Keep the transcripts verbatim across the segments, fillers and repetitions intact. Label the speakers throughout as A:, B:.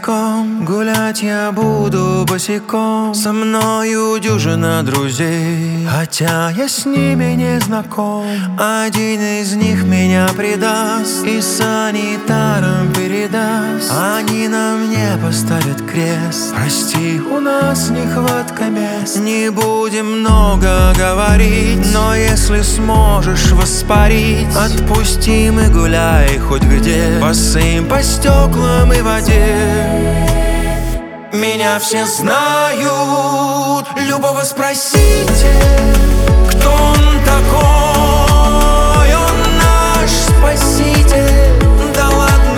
A: песком. Гулять я буду босиком. Со мною дюжина друзей, хотя я с ними не знаком. Один из них меня предаст и санитарам передаст. Они на мне поставят крест. Прости, у нас нехватка мест. Не будем много говорить, но если сможешь воспарить, отпусти и гуляй хоть где, босым по стеклам и воде. Меня все знают, любого спросите, кто он такой, он наш спаситель. Да ладно,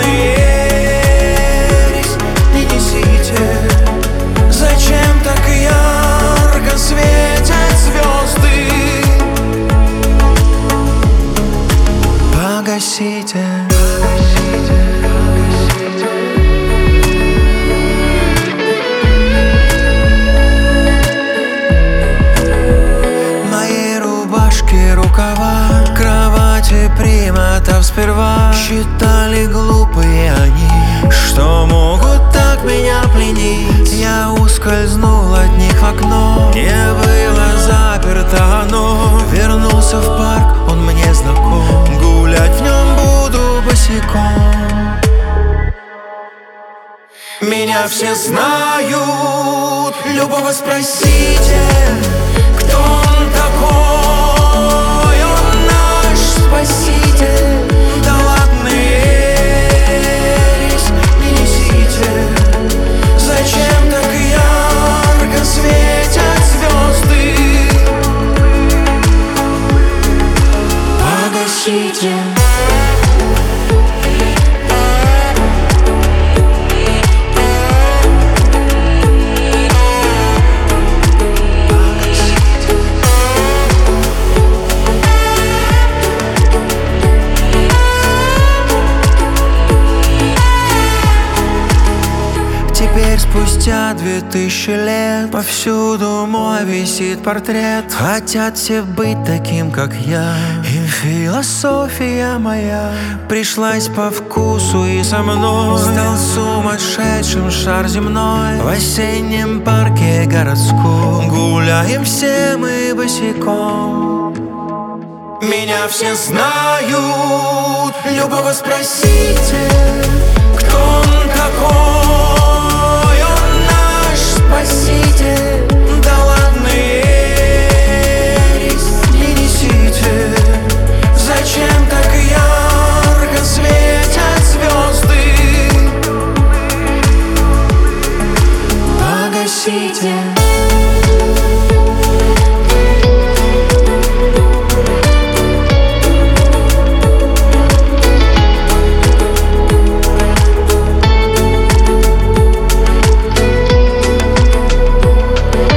A: ересь не несите, зачем так ярко светят звезды? Погасите. Рукава кровати примотав сперва. Считали глупые они, что могут так меня пленить. Я ускользнул от них в окно, не было заперто оно. Вернулся в парк, он мне знаком. Гулять в нем буду босиком. Меня все знают, любого спросите, кто он такой, он наш спаситель. Да ладно, ересь не несите, зачем так ярко светят звезды? Погасите. Теперь спустя две тысячи лет повсюду мой висит портрет. Хотят все быть таким, как я, и философия моя пришлась по вкусу и со мной. Стал сумасшедшим шар земной в осеннем парке городском. Гуляем все мы босиком. Меня все знают, любого спросите, кто он такой, он наш спаситель. Да ладно, ересь не несите, зачем так ярко светят звезды? Погасите.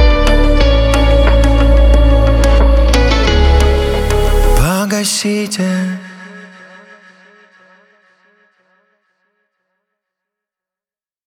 A: Погасите.